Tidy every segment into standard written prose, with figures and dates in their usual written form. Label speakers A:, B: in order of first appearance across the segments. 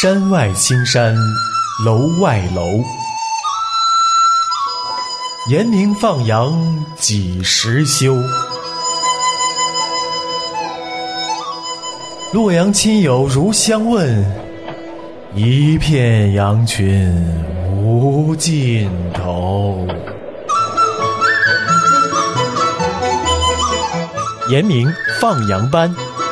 A: 山外青山楼外楼，严明放羊几时休？洛阳亲友如相问，一片羊群无尽头。严明放羊班。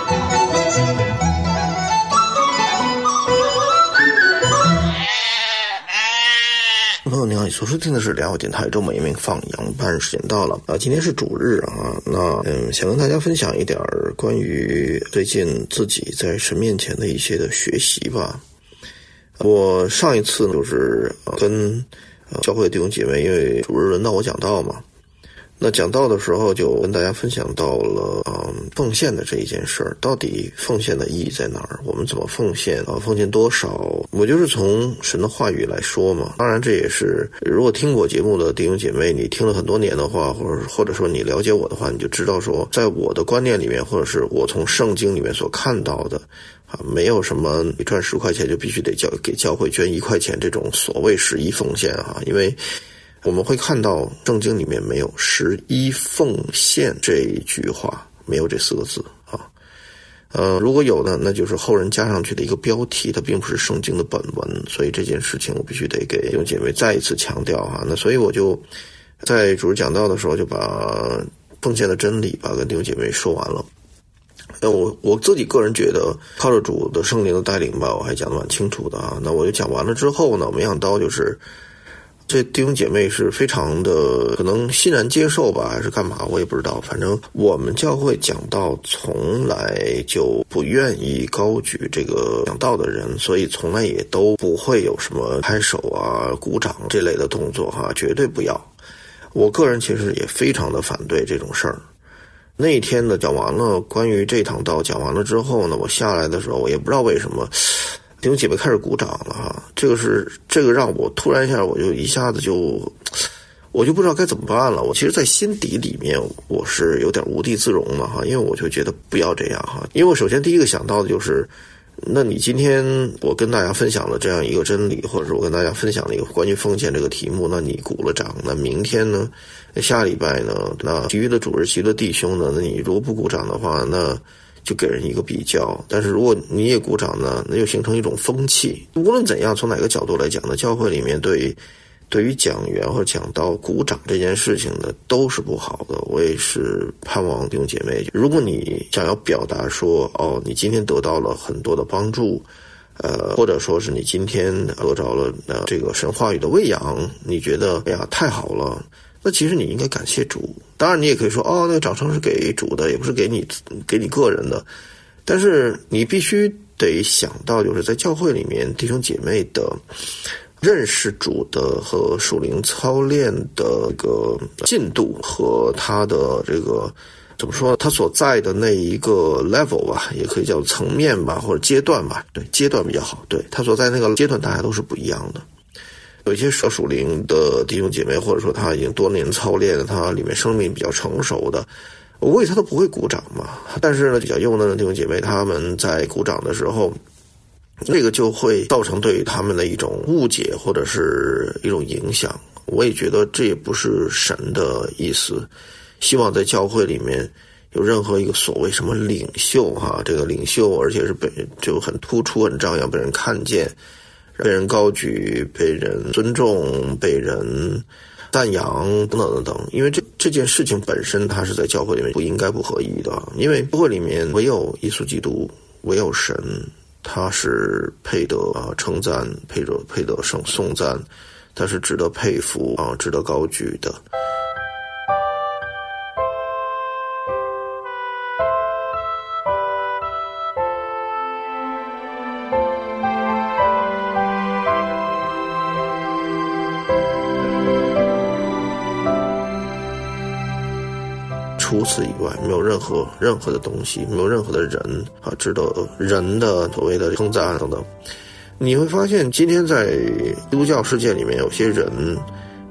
B: 朋友你好，你所收听的是良好电台周末严明放羊班，时间到了今天是主日啊，想跟大家分享一点关于最近自己在神面前的一些的学习吧。我上一次就是跟教会弟兄姐妹，因为主日轮到我讲道嘛，那讲道的时候就跟大家分享到了奉献的这一件事儿，到底奉献的意义在哪儿？我们怎么奉献奉献多少？我就是从神的话语来说嘛。当然这也是如果听过节目的弟兄姐妹，你听了很多年的话，或者说你了解我的话，你就知道说，在我的观念里面，或者是我从圣经里面所看到的没有什么你赚10块钱就必须得给教会捐1块钱这种所谓11奉献因为我们会看到圣经里面没有11奉献这一句话，没有这4个字如果有呢，那就是后人加上去的一个标题，它并不是圣经的本文，所以这件事情我必须得给弟兄姐妹再一次强调那所以我就在主日讲道的时候就把奉献的真理跟弟兄姐妹说完了。我自己个人觉得靠着主的圣灵的带领我还讲得蛮清楚的那我就讲完了之后呢，没想到就是这弟兄姐妹是非常的可能欣然接受吧，还是干嘛我也不知道。反正我们教会讲道从来就不愿意高举这个讲道的人，所以从来也都不会有什么拍手鼓掌这类的动作绝对不要。我个人其实也非常的反对这种事儿。那一天呢，讲完了关于这堂道讲完了之后呢，我下来的时候我也不知道为什么弟兄姐妹开始鼓掌了这个让我突然一下我就一下子我就不知道该怎么办了。我其实在心底里面我是有点无地自容的因为我就觉得不要这样因为我首先第一个想到的就是那你今天我跟大家分享了这样一个真理，或者是我跟大家分享了一个关于奉献这个题目，那你鼓了掌，那明天呢，下礼拜呢，那其余的主日其余的弟兄呢，那你如果不鼓掌的话，那就给人一个比较。但是如果你也鼓掌呢，那就形成一种风气。无论怎样，从哪个角度来讲呢，教会里面对于讲员或者讲道鼓掌这件事情呢，都是不好的。我也是盼望弟兄姐妹，如果你想要表达说你今天得到了很多的帮助或者说是你今天得着了这个神话语的喂养，你觉得太好了，那其实你应该感谢主。当然你也可以说那个掌声是给主的，也不是给你个人的。但是你必须得想到，就是在教会里面弟兄姐妹的认识主的和属灵操练的这个进度和他的这个怎么说，他所在的那一个 level 吧，也可以叫层面吧，或者阶段吧，对，阶段比较好，对，他所在那个阶段大家都是不一样的。有一些属灵的弟兄姐妹，或者说他已经多年操练，他里面生命比较成熟的，我估计他都不会鼓掌嘛。但是呢，比较幼嫩的弟兄姐妹，他们在鼓掌的时候，这个就会造成对于他们的一种误解或者是一种影响。我也觉得这也不是神的意思。希望在教会里面有任何一个所谓什么领袖这个领袖而且是就很突出很张扬，被人看见，被人高举，被人尊重，被人赞扬等等等等。因为这件事情本身它是在教会里面不应该不合意的，因为教会里面唯有耶稣基督，唯有神，他是配得称赞，配得颂赞，他是值得佩服值得高举的。除此以外，没有任何的东西，没有任何的人值得人的所谓的称赞等等。你会发现今天在基督教世界里面，有些人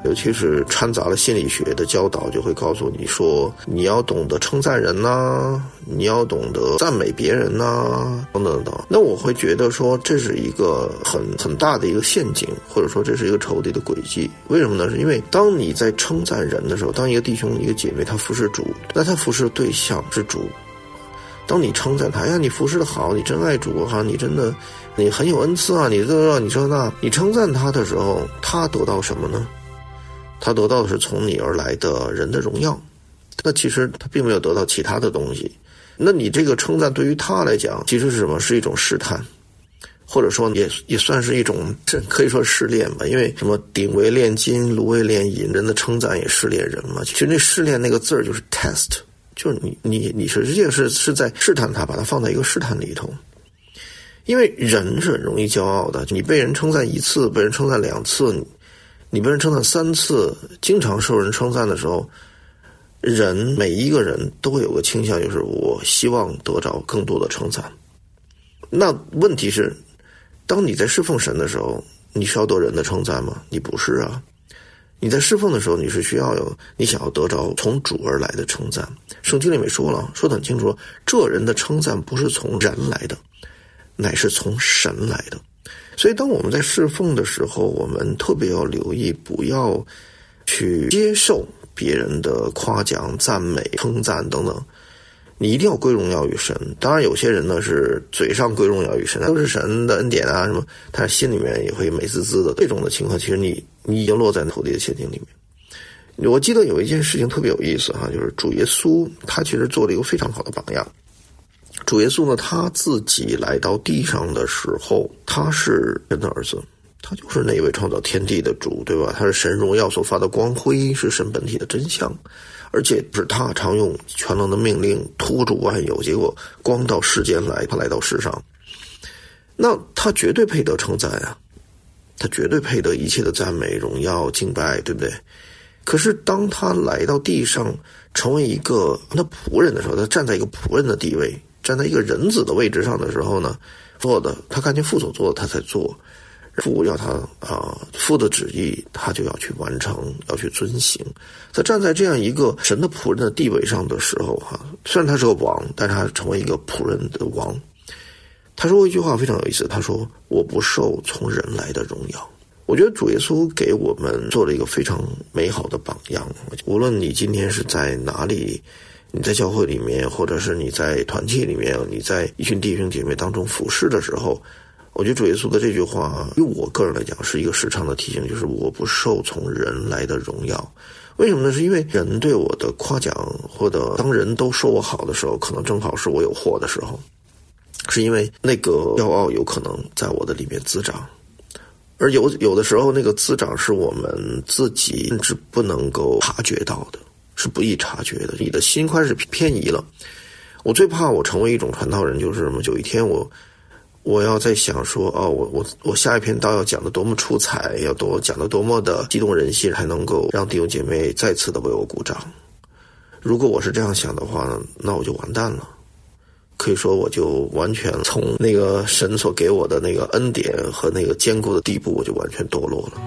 B: 尤其是掺杂了心理学的教导，就会告诉你说，你要懂得称赞人呐，你要懂得赞美别人呐，等等等。那我会觉得说，这是一个很大的一个陷阱，或者说这是一个仇敌的诡计。为什么呢？是因为当你在称赞人的时候，当一个弟兄一个姐妹他服侍主，那他服侍的对象是主。当你称赞他，呀，你服侍的好，你真爱主哈，你真的你很有恩赐啊，你这那，你称赞他的时候，他得到什么呢？他得到的是从你而来的人的荣耀，那其实他并没有得到其他的东西。那你这个称赞对于他来讲，其实是什么？是一种试探，或者说也算是一种，可以说试炼吧。因为什么鼎为炼金，炉为炼银，人的称赞也试炼人嘛。其实那试炼那个字儿就是 test， 就是你实际上是在试探他，把它放在一个试探里头。因为人是很容易骄傲的，你被人称赞一次，被人称赞2次，你被人称赞3次，经常受人称赞的时候，每一个人都会有个倾向，就是我希望得着更多的称赞。那问题是，当你在侍奉神的时候，你是要得人的称赞吗？你不是啊。你在侍奉的时候，你是需要你想要得着从主而来的称赞。圣经里面说得很清楚，这人的称赞不是从人来的，乃是从神来的。所以当我们在侍奉的时候，我们特别要留意，不要去接受别人的夸奖、赞美、称赞等等，你一定要归荣耀于神。当然有些人呢是嘴上归荣耀于神，都是神的恩典啊什么，但是心里面也会美滋滋的。这种的情况，其实你已经落在仇敌的陷阱里面。我记得有一件事情特别有意思哈，就是主耶稣他其实做了一个非常好的榜样。主耶稣呢，他自己来到地上的时候，他是神的儿子，他就是那一位创造天地的主，对吧？他是神荣耀所发的光辉，是神本体的真相，而且是他常用全能的命令托住万有，结果光到世间来，他来到世上，那他绝对配得称赞啊，他绝对配得一切的赞美、荣耀、敬拜，对不对？可是当他来到地上，成为一个那仆人的时候，他站在一个仆人的地位，站在一个人子的位置上的时候呢，他看见父所做的，他才做。父要他父的旨意，他就要去完成，要去遵行。他站在这样一个神的仆人的地位上的时候虽然他是个王，但是他成为一个仆人的王。他说过一句话非常有意思，他说：“我不受从人来的荣耀。”我觉得主耶稣给我们做了一个非常美好的榜样。无论你今天是在哪里，你在教会里面，或者是你在团契里面，你在一群弟兄姐妹当中服侍的时候，我觉得主耶稣的这句话，对我个人来讲是一个时常的提醒，就是我不受从人来的荣耀。为什么呢？是因为人对我的夸奖，或者当人都说我好的时候，可能正好是我有祸的时候，是因为那个骄傲有可能在我的里面滋长。而有的时候，那个滋长是我们自己甚至不能够察觉到的，是不易察觉的。你的心开始偏移了。我最怕我成为一种传道人，就是什么？有一天我要在想说，我下一篇道要讲的多么出彩，讲的多么的激动人心，才能够让弟兄姐妹再次的为我鼓掌。如果我是这样想的话，那我就完蛋了。可以说我就完全从那个神所给我的那个恩典和那个坚固的地步，我就完全堕落了。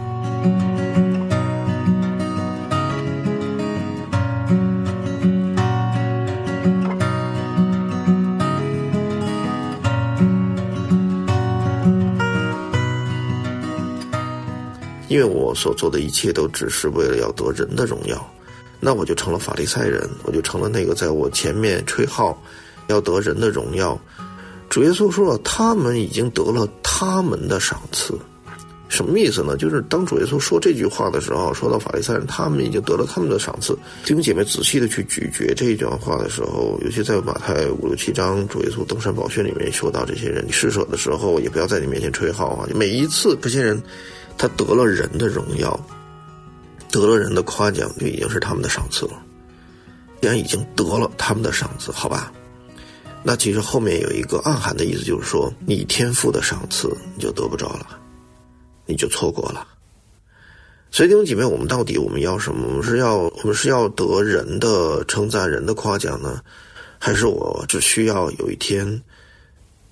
B: 因为我所做的一切都只是为了要得人的荣耀，那我就成了法利赛人，我就成了那个在我前面吹号要得人的荣耀。主耶稣说了，他们已经得了他们的赏赐。什么意思呢？就是当主耶稣说这句话的时候，说到法利赛人他们已经得了他们的赏赐，弟兄姐妹仔细的去咀嚼这一段话的时候，尤其在马太5、6、7章主耶稣登山宝训里面说到，这些人施舍的时候也不要在你面前吹号啊。每一次这些人他得了人的荣耀，得了人的夸奖，就已经是他们的赏赐了。既然已经得了他们的赏赐，好吧，那其实后面有一个暗含的意思，就是说你天赋的赏赐你就得不着了，你就错过了。所以弟兄姐妹，我们到底我们要什么？我们是要得人的称赞、人的夸奖呢，还是我只需要有一天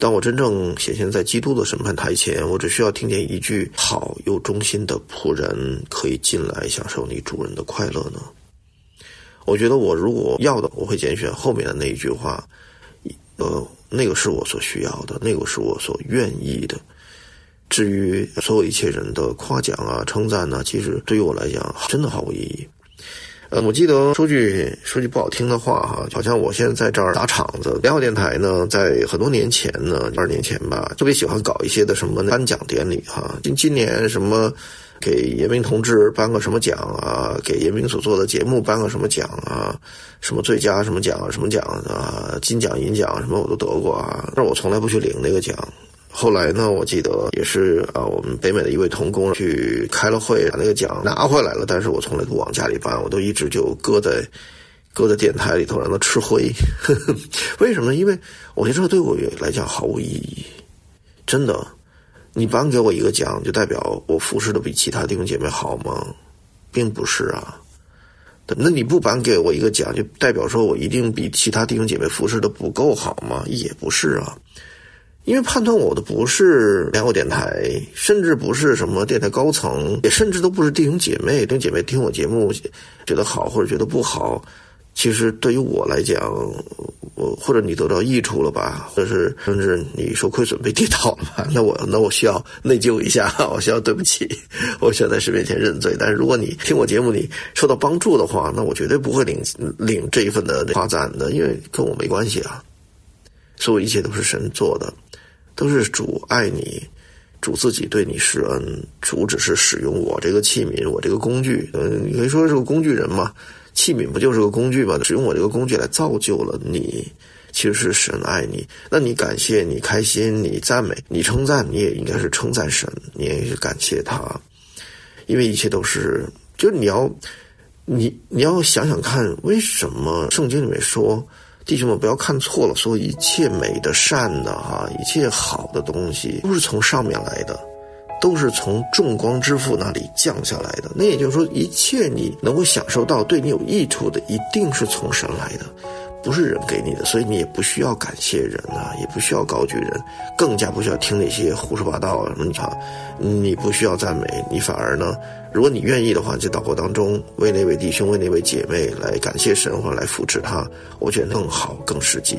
B: 当我真正显现在基督的审判台前，我只需要听见一句好又忠心的仆人可以进来享受你主人的快乐呢？我觉得我如果要的，我会拣选后面的那一句话，那个是我所需要的，那个是我所愿意的。至于所有一切人的夸奖啊、称赞啊，其实对于我来讲真的毫无意义。我记得说句不好听的话哈，好像我现在在这儿打场子。联合电台呢，在很多年前呢，2年前吧，特别喜欢搞一些的什么颁奖典礼哈。今年什么给严明同志颁个什么奖啊，给严明所做的节目颁个什么奖啊，什么最佳什么奖啊，金奖银奖什么我都得过啊，但我从来不去领那个奖。后来呢，我记得也是我们北美的一位同工去开了会，把那个奖拿回来了，但是我从来不往家里搬，我都一直就搁在电台里头让它吃灰。为什么呢？因为我觉得这对我来讲毫无意义。真的，你颁给我一个奖就代表我服侍的比其他弟兄姐妹好吗？并不是啊。那你不颁给我一个奖就代表说我一定比其他弟兄姐妹服侍的不够好吗？也不是啊。因为判断我的不是联合电台，甚至不是什么电台高层，也甚至都不是弟兄姐妹。弟兄姐妹听我节目觉得好或者觉得不好，其实对于我来讲，或者你得到益处了吧，或者是甚至你受亏损被跌倒了吧，那我需要内疚一下，我需要对不起，我需要在神面前认罪。但是如果你听我节目你受到帮助的话，那我绝对不会领这一份的夸赞的，因为跟我没关系啊。所有一切都是神做的，都是主爱你，主自己对你施恩，主只是使用我这个器皿，我这个工具，你可以说是个工具人嘛，器皿不就是个工具吗？使用我这个工具来造就了你，其实是神爱你。那你感谢，你开心，你赞美，你称赞，你也应该是称赞神，你也是感谢他，因为一切都是，就是你要想想看，为什么圣经里面说弟兄们不要看错了，所有一切美的、善的一切好的东西都是从上面来的，都是从众光之父那里降下来的。那也就是说，一切你能够享受到对你有益处的，一定是从神来的，不是人给你的。所以你也不需要感谢人也不需要高举人，更加不需要听那些胡说八道什么你不需要赞美，你反而呢，如果你愿意的话，在祷告当中为那位弟兄为那位姐妹来感谢神或者来扶持他，我觉得更好更实际。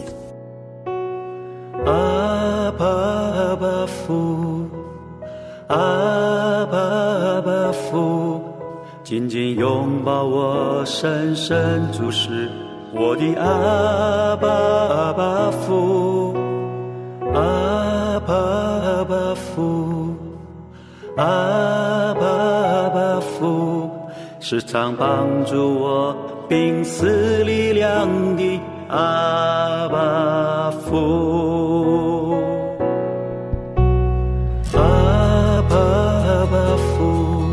C: 阿爸父，阿爸父，紧紧拥抱我，深深注视我的阿爸父，阿爸父，阿爸父，时常帮助我病死力量的阿爸父，阿爸父，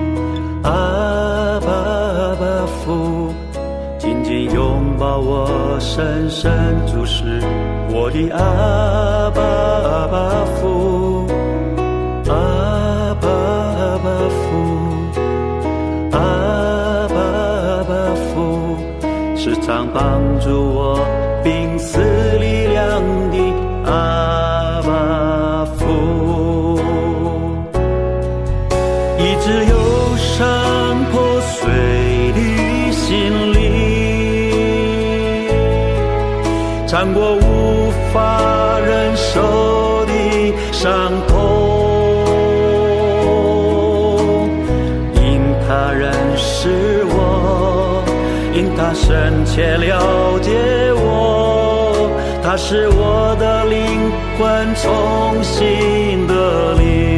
C: 阿爸父，紧紧拥抱我，深深注视我的阿爸父，阿爸父，阿爸父，时常帮助我病死力量的阿爸父，医治忧伤破碎的心灵，尝过无法忍受的伤痛，因他认识我，因他深切了解我，他使我的灵魂重新得力。